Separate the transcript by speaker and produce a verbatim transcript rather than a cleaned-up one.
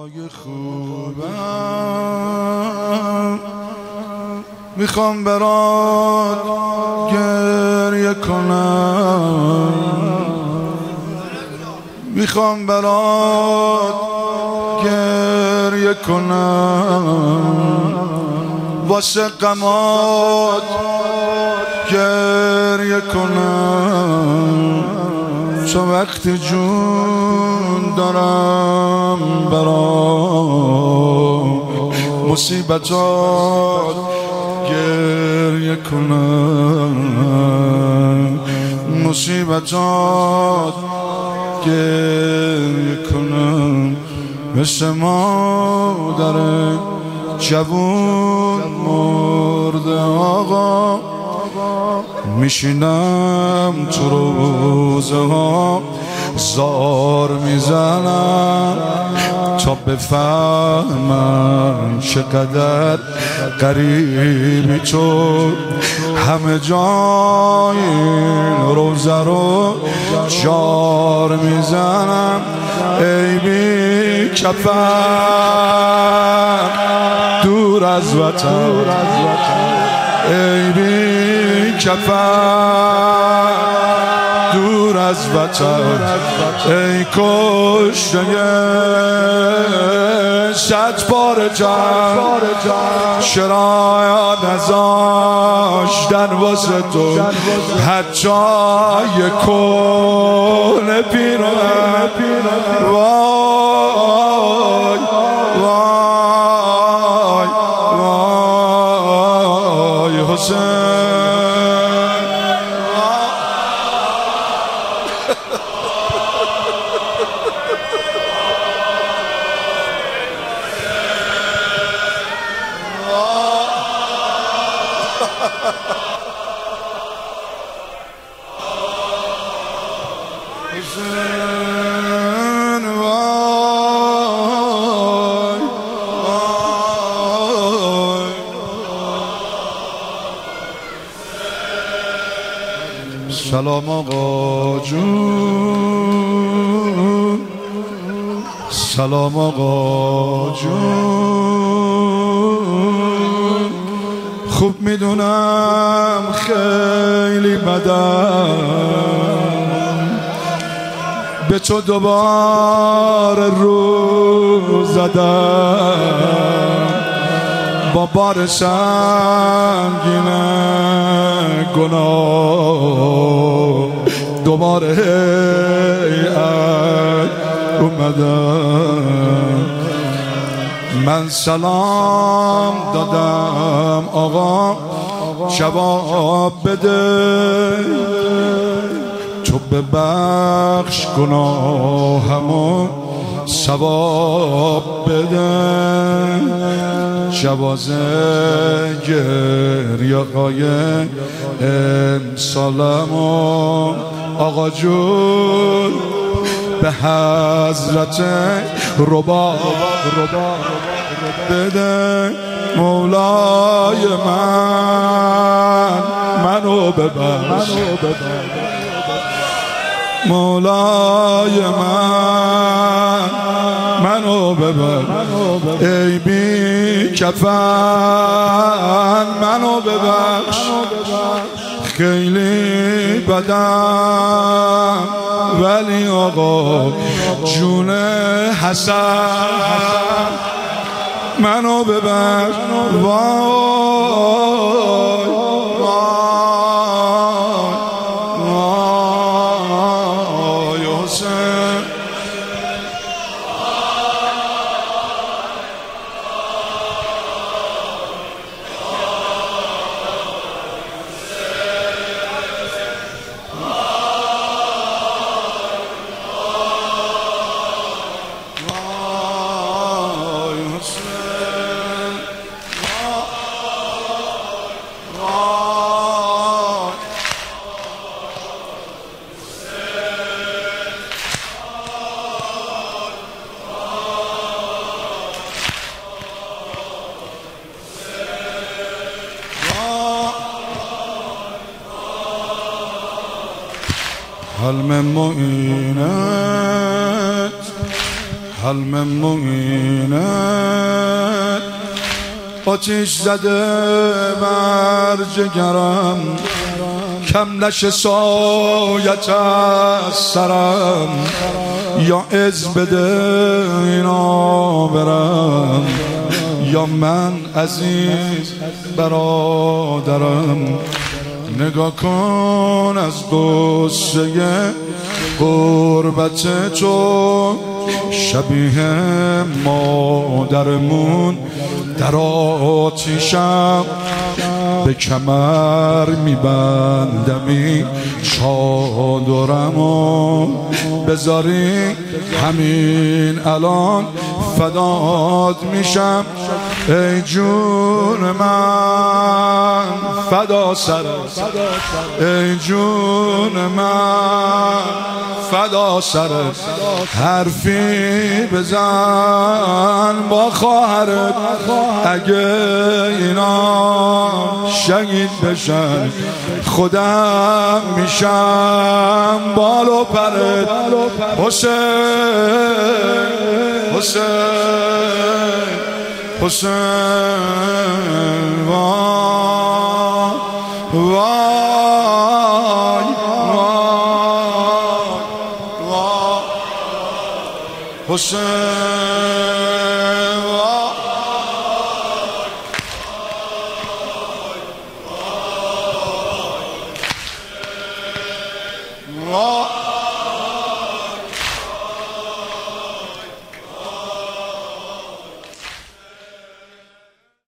Speaker 1: آقای خوبم میخوام برات گریه کنم، میخوام برات گریه کنم، واسه غمات گریه کنم، چون وقتی جون دارم برام مصیبتات گریه کنم، مصیبتات گریه کنم، مثل مادر جوون مرده آقا میشینم تو روزه ها زار میزنم تا بفهمم چقدر غریبی تو، همه جای روزه رو جار میزنم ای بی کفن دور از وطن، ای بی کفن دور از وطن، ای کشته صد بار جان چرا نذاشتن واسه تو حتی یک کل پیرم، وای وای وای حسین حسین وای وای سلام آقا جون، سلام آقا جون، خوب میدونم خیلی بدم به تو دوباره رو زدم، با بار سنگین گناه دوباره هیئت اومدم. من سلام دادم آقا جواب بده، تو ببخش گناهمو ثواب بده، جواز گریه‌های امسالمو آقا جون به حضرت رباب بده، مولای من منو ببخش، مولای من منو ببخش، ای بی کفن منو ببخش، خیلی بدم ولی آقا جون حسن منو ببخش، وای وای حسین حلم معینت هل من معینت آتیش زده بر جگرم کم نشه سایت از سرم یا از بده اینا برم یا من عزیز برادرم نگاه کن از قصه غربت تو شبیه مادرمون در آتیشم به کمر میبندمی چادرمو بذاری همین الان فدات میشم ای جون من فدا سرت ای جون من فدا سرت حرفی بزن با خواهرت اگه اینا شهید بشن خودم میشم بال و پرت حسین حسین حسین وای وای وای وای حسین